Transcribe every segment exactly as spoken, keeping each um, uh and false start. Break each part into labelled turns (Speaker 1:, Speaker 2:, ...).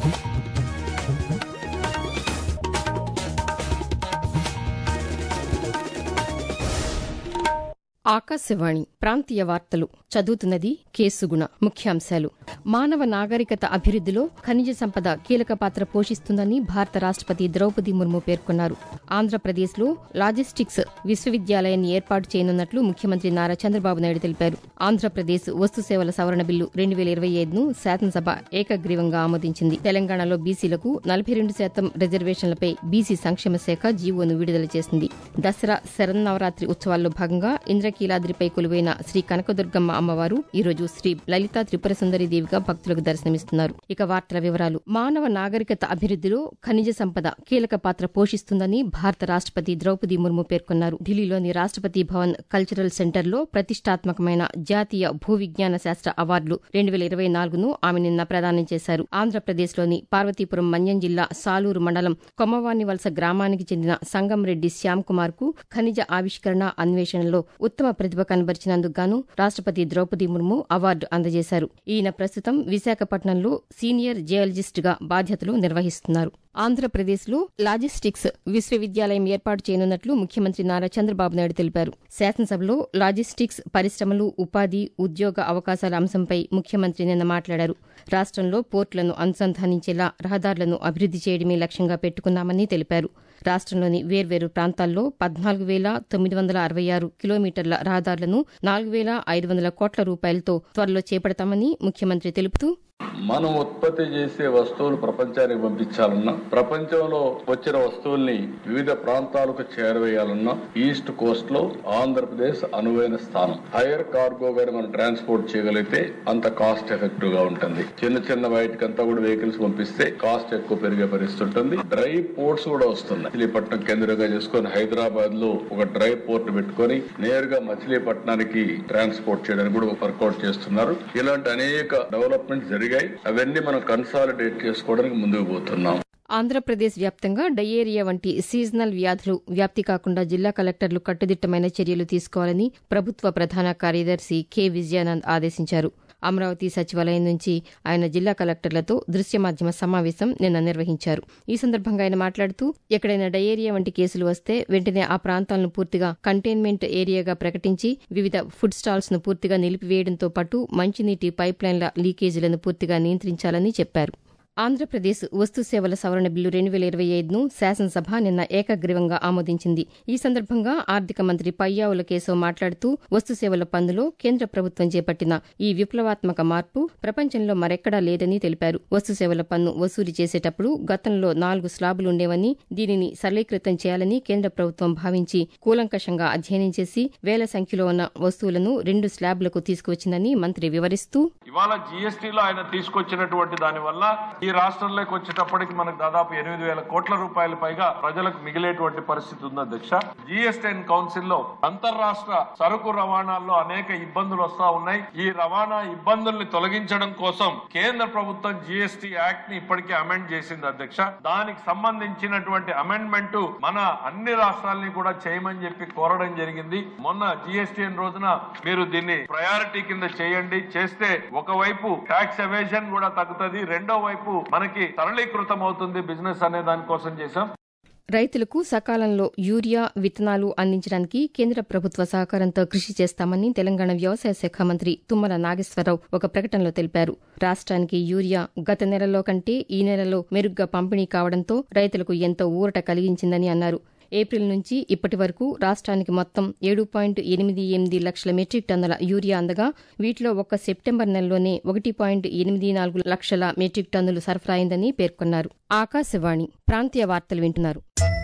Speaker 1: ఆకాశవాణి ప్రాంతీయ వార్తలు చదువుతున్నది కేసుగుణ. ముఖ్యాంశాలు: మానవ నాగరికత అభివృద్దిలో ఖనిజ సంపద కీలక పాత్ర పోషిస్తుందని భారత రాష్టపతి ద్రౌపది ముర్ము పేర్కొన్నారు. ఆంధ్రప్రదేశ్లో లాజిస్టిక్స్ విశ్వవిద్యాలయాన్ని ఏర్పాటు చేయనున్నట్లు ముఖ్యమంత్రి నారా చంద్రబాబు నాయుడు తెలిపారు. ఆంధ్రప్రదేశ్ వస్తు సేవల సవరణ బిల్లు రెండు వేల ఇరవై ఐదును శాసనసభ ఏకగ్రీవంగా ఆమోదించింది. తెలంగాణలో బీసీలకు నలభై రెండు శాతం రిజర్వేషన్లపై బీసీ సంక్షేమ శాఖ జీవోను విడుదల చేసింది. దసరా శరన్నవరాత్రి ఉత్సవాల్లో భాగంగా ఇంద్రకీలాద్రిపై కొలువైన శ్రీ కనకదుర్గమ్మ అమ్మవారు ఈరోజు శ్రీ లలితా త్రిపుర సుందరి దేవిగా భక్తులకు దర్శనమిస్తున్నారు. ఇక వార్తల వివరాలు. మానవ నాగరికత అభివృద్దిలో ఖనిజ సంపద కీలక పాత్ర పోషిస్తుందని భారత రాష్టపతి ద్రౌపది ముర్ము పేర్కొన్నారు. ఢిల్లీలోని రాష్టపతి భవన్ కల్చరల్ సెంటర్లో ప్రతిష్టాత్మకమైన జాతీయ భూ విజ్ఞాన శాస్త్ర అవార్డులు రెండు వేల ఇరవై నాలుగును ఆమె నిన్న ప్రదానం చేశారు. ఆంధ్రప్రదేశ్లోని పార్వతీపురం మన్యం జిల్లా సాలూరు మండలం కొమ్మవాని వలస గ్రామానికి చెందిన సంగంరెడ్డి శ్యామ్ కుమార్ కు ఖనిజ ఆవిష్కరణ అన్వేషణలో ఉత్తమ ప్రతిభ కనబరిచినందుకు గాను రాష్టపతి ద్రౌపది ముర్ము అవార్డు అందజేశారు. ఈయన ప్రస్తుతం విశాఖపట్నంలో సీనియర్ జియాలజిస్ట్ గా బాధ్యతలు నిర్వహిస్తున్నారు. ఆంధ్రప్రదేశ్లో లాజిస్టిక్స్ విశ్వవిద్యాలయం ఏర్పాటు చేయనున్నట్లు ముఖ్యమంత్రి నారా చంద్రబాబు నాయుడు తెలిపారు. శాసనసభలో లాజిస్టిక్స్ పరిశ్రమలు, ఉపాధి, ఉద్యోగ అవకాశాల అంశంపై ముఖ్యమంత్రి నిన్న మాట్లాడారు. రాష్టంలో పోర్టులను అనుసంధానించేలా రహదారులను అభివృద్ది చేయడమే లక్ష్యంగా పెట్టుకున్నామని తెలిపారు. రాష్టంలోని వేర్వేరు ప్రాంతాల్లో పద్నాలుగు వేల తొమ్మిది వందల అరవై ఆరు కిలోమీటర్ల రహదారులను నాలుగు వేల ఐదు వందల కోట్ల రూపాయలతో త్వరలో చేపడతామని ముఖ్యమంత్రి తెలుపుతూ,
Speaker 2: మనం ఉత్పత్తి చేసే వస్తువులు ప్రపంచానికి పంపించాలన్నా, ప్రపంచంలో వచ్చిన వస్తువుల్ని వివిధ ప్రాంతాలకు చేరవేయాలన్నా ఈస్ట్ కోస్ట్ లో ఆంధ్రప్రదేశ్ అనువైన స్థానం. హైయర్ కార్గో గాని మనం ట్రాన్స్పోర్ట్ చేయగలిగితే అంత కాస్ట్ ఎఫెక్టివ్ గా ఉంటుంది. చిన్న చిన్న వాటికంతా కూడా వెహికల్స్ పంపిస్తే కాస్ట్ ఎక్కువ పెరిగే పరిస్థితి ఉంటుంది. డ్రై పోర్ట్స్ కూడా వస్తున్నాయి. మచిలీపట్నం కేంద్రంగా చేసుకుని హైదరాబాద్ లో ఒక డ్రై పోర్ట్ పెట్టుకుని నేరుగా మచిలీపట్నానికి ట్రాన్స్పోర్ట్ చేయడానికి కూడా వర్కౌట్ చేస్తున్నారు. ఇలాంటి అనేక డెవలప్మెంట్ జరిగాయి. అవన్నీ మనం కన్సాలిడేట్ చేసుకోవడానికి ముందుకు పోతున్నాం.
Speaker 1: ఆంధ్రప్రదేశ్ వ్యాప్తంగా డయేరియా వంటి సీజనల్ వ్యాధులు వ్యాప్తి కాకుండా జిల్లా కలెక్టర్లు కట్టుదిట్టమైన చర్యలు తీసుకోవాలని ప్రభుత్వ ప్రధాన కార్యదర్శి కె విజయానంద్ ఆదేశించారు. అమరావతి సచివాలయం నుంచి ఆయన జిల్లా కలెక్టర్లతో దృశ్య మాధ్యమ సమావేశం నిన్న నిర్వహించారు. ఈ సందర్భంగా ఆయన మాట్లాడుతూ, ఎక్కడైనా డయేరియా వంటి కేసులు వస్తే వెంటనే ఆ ప్రాంతాలను పూర్తిగా కంటైన్మెంట్ ఏరియాగా ప్రకటించి వివిధ ఫుడ్ స్టాల్స్ ను పూర్తిగా నిలిపివేయడంతో పాటు మంచినీటి పైప్లైన్ల లీకేజీలను పూర్తిగా నియంత్రించాలని చెప్పారు. ఆంధ్రప్రదేశ్ వస్తు సేవల సవరణ బిల్లు రెండు వేల ఇరవై ఐదును శాసనసభ నిన్న ఏకగ్రీవంగా ఆమోదించింది. ఈ సందర్భంగా ఆర్థిక మంత్రి పయ్యావుల కేశవ్ మాట్లాడుతూ, వస్తు సేవల పన్నులో కేంద్ర ప్రభుత్వం చేపట్టిన ఈ విప్లవాత్మక మార్పు ప్రపంచంలో మరెక్కడా లేదని తెలిపారు. వస్తు సేవల పన్ను వసూలు చేసేటప్పుడు గతంలో నాలుగు స్లాబులుండేవని, దీనిని సరళీకృతం చేయాలని కేంద్ర ప్రభుత్వం భావించి కూలంకషంగా అధ్యయనం చేసి వేల సంఖ్యలో ఉన్న వస్తువులను రెండు స్లాబులకు తీసుకువచ్చిందని మంత్రి వివరిస్తూ,
Speaker 3: ఇవాళ జీఎస్టీలో ఆయన తీసుకొచ్చినటువంటి దాని వల్ల ఈ రాష్ట్రంలోకి వచ్చేటప్పటికి మనకు దాదాపు ఎనిమిది వేల కోట్ల రూపాయల పైగా ప్రజలకు మిగిలేటువంటి పరిస్థితి ఉంది అధ్యక్ష. జీఎస్టీ కౌన్సిల్ లో అంతర్రాష్ట్ర సరుకు రవాణాల్లో అనేక ఇబ్బందులు వస్తా ఉన్నాయి. ఈ రవాణా ఇబ్బందుల్ని తొలగించడం కోసం కేంద్ర ప్రభుత్వం జీఎస్టీ యాక్ట్ ని ఇప్పటికే అమెండ్ చేసింది అధ్యక్ష. దానికి సంబంధించినటువంటి అమెండ్మెంట్ మన అన్ని రాష్ట్రాలని కూడా చేయమని చెప్పి కోరడం జరిగింది. మొన్న జీఎస్టీ రోజున మీరు దీన్ని ప్రయారిటీ కింద చేయండి, చేస్తే ఒకవైపు ట్యాక్స్ ఎవేజన్ కూడా తగ్గుతుంది, రెండో వైపు మనకి సరళీకృతం అవుతుంది బిజినెస్ అనే దానికోసం చేశాం.
Speaker 1: రైతులకు సకాలంలో యూరియా విత్తనాలు అందించడానికి కేంద్ర ప్రభుత్వ సహకారంతో కృషి చేస్తామని తెలంగాణ వ్యవసాయ శాఖ మంత్రి తుమ్మల నాగేశ్వరరావు ఒక ప్రకటనలో తెలిపారు. రాష్ట్రానికి యూరియా గత నెలలో కంటే ఈ నెలలో మెరుగ్గా పంపిణీ కావడంతో రైతులకు ఎంతో ఊరట కలిగించిందని అన్నారు. ఏప్రిల్ నుంచి ఇప్పటి వరకు రాష్ట్రానికి మొత్తం ఏడు పాయింట్ ఎనిమిది ఎనిమిది లక్షల మెట్రిక్ టన్నుల యూరియా అందగా వీటిలో ఒక్క సెప్టెంబర్ నెలలోనే ఒకటి పాయింట్ ఎనిమిది నాలుగు లక్షల మెట్రిక్ టన్నులు సరఫరా అయిందని పేర్కొన్నారు. ఆకాశవాణి ప్రాంతీయ వార్తలు వింటున్నారు.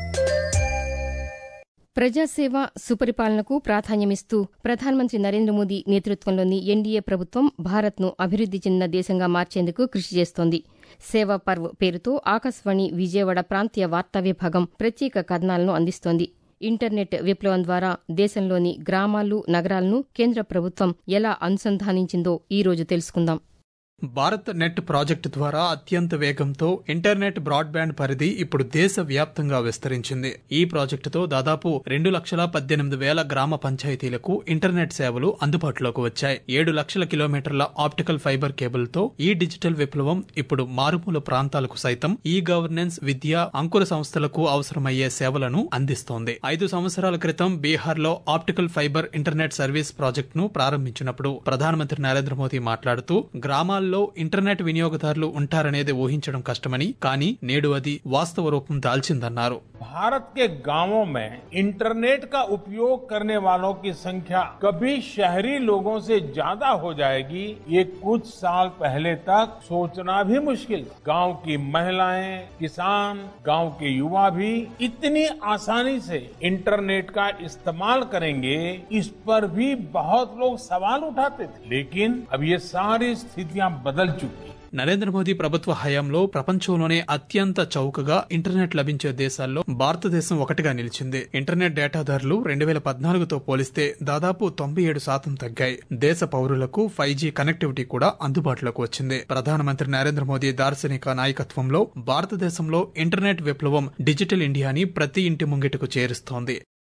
Speaker 1: ప్రజాసేవ, సుపరిపాలనకు ప్రాధాన్యమిస్తూ ప్రధానమంత్రి నరేంద్ర మోదీ నేతృత్వంలోని ఎన్డీఏ ప్రభుత్వం భారత్ను అభివృద్ది చెందిన దేశంగా మార్చేందుకు కృషి చేస్తోంది. సేవా పర్వ్ పేరుతో ఆకాశవాణి విజయవాడ ప్రాంతీయ వార్తా విభాగం ప్రత్యేక కథనాలను అందిస్తోంది. ఇంటర్నెట్ విప్లవం ద్వారా దేశంలోని గ్రామాలు, నగరాలను కేంద్ర ప్రభుత్వం ఎలా అనుసంధానించిందో ఈ రోజు తెలుసుకుందాం.
Speaker 4: భారత్ నెట్ ప్రాజెక్టు ద్వారా అత్యంత వేగంతో ఇంటర్నెట్ బ్రాడ్బ్యాండ్ పరిధి ఇప్పుడు దేశ వ్యాప్తంగా విస్తరించింది. ఈ ప్రాజెక్టుతో దాదాపు రెండు లక్షల పద్దెనిమిది వేల గ్రామ పంచాయతీలకు ఇంటర్నెట్ సేవలు అందుబాటులోకి వచ్చాయి. ఏడు లక్షల కిలోమీటర్ల ఆప్టికల్ ఫైబర్ కేబుల్తో ఈ డిజిటల్ విప్లవం ఇప్పుడు మారుమూల ప్రాంతాలకు సైతం ఈ గవర్నెన్స్, విద్య, అంకుర సంస్థలకు అవసరమయ్యే సేవలను అందిస్తోంది. ఐదు సంవత్సరాల క్రితం బీహార్ లో ఆప్టికల్ ఫైబర్ ఇంటర్నెట్ సర్వీస్ ప్రాజెక్టును ప్రారంభించినప్పుడు ప్రధానమంత్రి నరేంద్ర మోదీ మాట్లాడుతూ గ్రామాల్లో ఇంటర్నెట్ వినియోగదారులు ఉంటారనేది ఊహించడం కష్టమని, కానీ నేడు అది వాస్తవ రూపం దాల్చిందన్నారు.
Speaker 5: भारत के गांवों में इंटरनेट का उपयोग करने वालों की संख्या कभी शहरी लोगों से ज्यादा हो जाएगी, ये कुछ साल पहले तक सोचना भी मुश्किल था। गांव की महिलाएं, किसान, गांव के युवा भी इतनी आसानी से इंटरनेट का इस्तेमाल करेंगे, इस पर भी बहुत लोग सवाल उठाते थे। लेकिन अब ये सारी स्थितियां बदल चुकी।
Speaker 4: నరేంద్ర మోదీ ప్రభుత్వ హయాంలో ప్రపంచంలోనే అత్యంత చౌకగా ఇంటర్నెట్ లభించే దేశాల్లో భారతదేశం ఒకటిగా నిలిచింది. ఇంటర్నెట్ డేటాదారులు రెండు వేల పద్నాలుగుతో పోలిస్తే దాదాపు తొంభై ఏడు శాతం తగ్గాయి. దేశ పౌరులకు ఫైవ్ జీ కనెక్టివిటీ కూడా అందుబాటులోకి వచ్చింది. ప్రధానమంత్రి నరేంద్ర మోదీ దార్శనిక నాయకత్వంలో భారతదేశంలో ఇంటర్నెట్ విప్లవం డిజిటల్ ఇండియాని ప్రతి ఇంటి ముంగిటకు చేరుస్తోంది.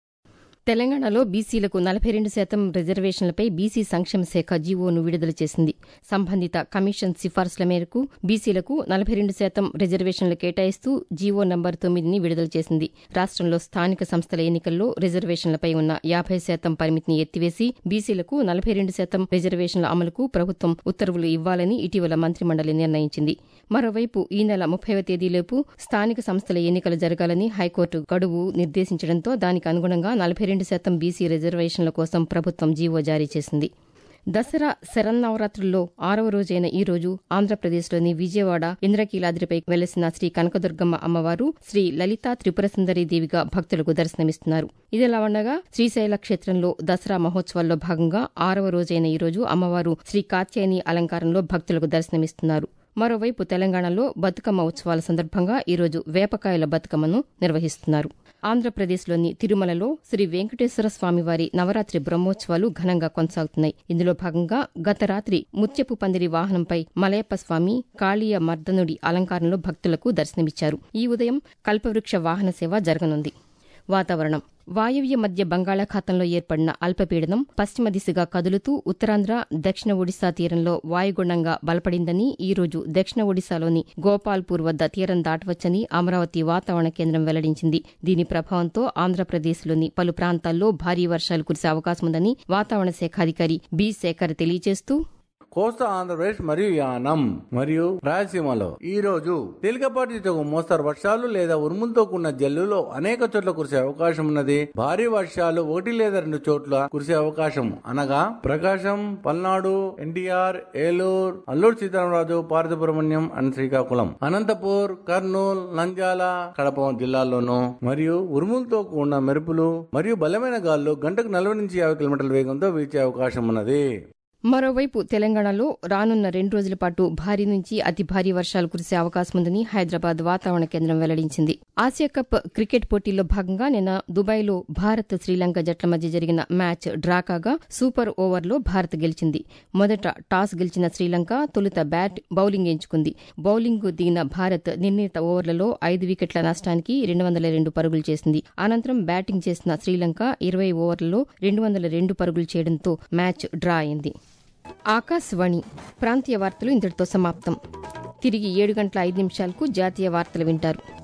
Speaker 1: తెలంగాణలో బీసీలకు నలభై రెండు శాతం రిజర్వేషన్లపై బీసీ సంక్షేమ శాఖ జీవోను విడుదల చేసింది. సంబంధిత కమిషన్ సిఫార్సుల మేరకు బీసీలకు నలభై రెండు శాతం రిజర్వేషన్లు కేటాయిస్తూ జీవో నంబర్ తొమ్మిదిని విడుదల చేసింది. రాష్ట్రంలో స్థానిక సంస్థల ఎన్నికల్లో రిజర్వేషన్లపై ఉన్న యాభై శాతం పరిమితిని ఎత్తివేసి బీసీలకు నలభై రెండు శాతం రిజర్వేషన్ల అమలుకు ప్రభుత్వం ఉత్తర్వులు ఇవ్వాలని ఇటీవల మంత్రిమండలి నిర్ణయించింది. మరోవైపు ఈ నెల ముప్పైవ తేదీలోపు స్థానిక సంస్థల ఎన్నికలు జరగాలని హైకోర్టు గడువు నిర్దేశించడంతో దానికి అనుగుణంగా నలభై రెండు శాతం బీసీ రిజర్వేషన్ల కోసం ప్రభుత్వం జీవో జారీ చేసింది. దసరా శరన్నవరాత్రుల్లో ఆరవ రోజైన ఈ రోజు ఆంధ్రప్రదేశ్లోని విజయవాడ ఇంద్రకీలాద్రిపై వెలసిన శ్రీ కనకదుర్గమ్మ అమ్మవారు శ్రీ లలితా త్రిపుర సుందరీ దేవిగా భక్తులకు దర్శనమిస్తున్నారు. ఇదిలా ఉండగా శ్రీశైల క్షేత్రంలో దసరా మహోత్సవాల్లో భాగంగా ఆరవ రోజైన ఈ రోజు అమ్మవారు శ్రీ కాత్యాయని అలంకారంలో భక్తులకు దర్శనమిస్తున్నారు. మరోవైపు తెలంగాణలో బతుకమ్మ ఉత్సవాల సందర్భంగా ఈరోజు వేపకాయల బతుకమ్మను నిర్వహిస్తున్నారు. ఆంధ్రప్రదేశ్లోని తిరుమలలో శ్రీ వెంకటేశ్వర స్వామివారి నవరాత్రి బ్రహ్మోత్సవాలు ఘనంగా కొనసాగుతున్నాయి. ఇందులో భాగంగా గత రాత్రి ముత్యపు పందిరి వాహనంపై మలయప్ప స్వామి కాళీయ మర్దనుడి అలంకారంలో భక్తులకు దర్శనమిచ్చారు. ఈ ఉదయం కల్పవృక్ష వాహన సేవ జరగనుంది. వాతావరణం. వాయవ్య మధ్య బంగాళాఖాతంలో ఏర్పడిన అల్పపీడనం పశ్చిమ దిశగా కదులుతూ ఉత్తరాంధ్ర, దక్షిణ ఒడిశా తీరంలో వాయుగుండంగా బలపడిందని ఈ రోజు దక్షిణ ఒడిశాలోని గోపాల్పూర్ వద్ద తీరం దాటవచ్చని అమరావతి వాతావరణ కేంద్రం వెల్లడించింది. దీని ప్రభావంతో ఆంధ్రప్రదేశ్లోని పలు ప్రాంతాల్లో భారీ వర్షాలు కురిసే అవకాశముందని వాతావరణ శాఖ అధికారి బి శేఖర్ తెలియజేస్తూ,
Speaker 6: కోస్తా ఆంధ్రప్రదేశ్ మరియు యానం మరియు రాయలసీమలో ఈ రోజు తేలికపాటి మోస్తరు వర్షాలు లేదా ఉరుములతో కూడిన జల్లులో అనేక చోట్ల కురిసే అవకాశం ఉన్నది. భారీ వర్షాలు ఒకటి లేదా రెండు చోట్ల కురిసే అవకాశం అనగా ప్రకాశం, పల్నాడు, ఎన్టీఆర్, ఏలూరు, అల్లూరు సీతారామరాజు, పార్వతీపురమణ్యం అండ్ శ్రీకాకుళం, అనంతపూర్, కర్నూలు, నంద్యాల, కడప జిల్లాల్లోనూ మరియు ఉరుములతో కూడిన మెరుపులు మరియు బలమైన గాలులు గంటకు నలభై నుంచి యాభై కిలోమీటర్ల వేగంతో వీచే అవకాశం ఉన్నది.
Speaker 1: మరోవైపు తెలంగాణలో రానున్న రెండు రోజుల పాటు భారీ నుంచి అతి భారీ వర్షాలు కురిసే అవకాశముందని హైదరాబాద్ వాతావరణ కేంద్రం వెల్లడించింది. ఆసియా కప్ క్రికెట్ పోటీల్లో భాగంగా నిన్న దుబాయ్లో భారత్, శ్రీలంక జట్ల మధ్య జరిగిన మ్యాచ్ డ్రా కాగా సూపర్ ఓవర్లో భారత్ గెలిచింది. మొదట టాస్ గెలిచిన శ్రీలంక తొలుత బ్యాట్, బౌలింగ్ ఎంచుకుంది. బౌలింగ్ దిగిన భారత్ నిర్ణీత ఓవర్లలో ఐదు వికెట్ల నష్టానికి రెండు వందల రెండు పరుగులు చేసింది. అనంతరం బ్యాటింగ్ చేసిన శ్రీలంక ఇరవై ఓవర్లలో రెండు వందల రెండు పరుగులు చేయడంతో మ్యాచ్ డ్రా అయింది. ఆకాశవాణి ప్రాంతీయ వార్తలు ఇంతటితో సమాప్తం. తిరిగి ఏడు గంటల ఐదు నిమిషాలకు జాతీయ వార్తలు వింటారు.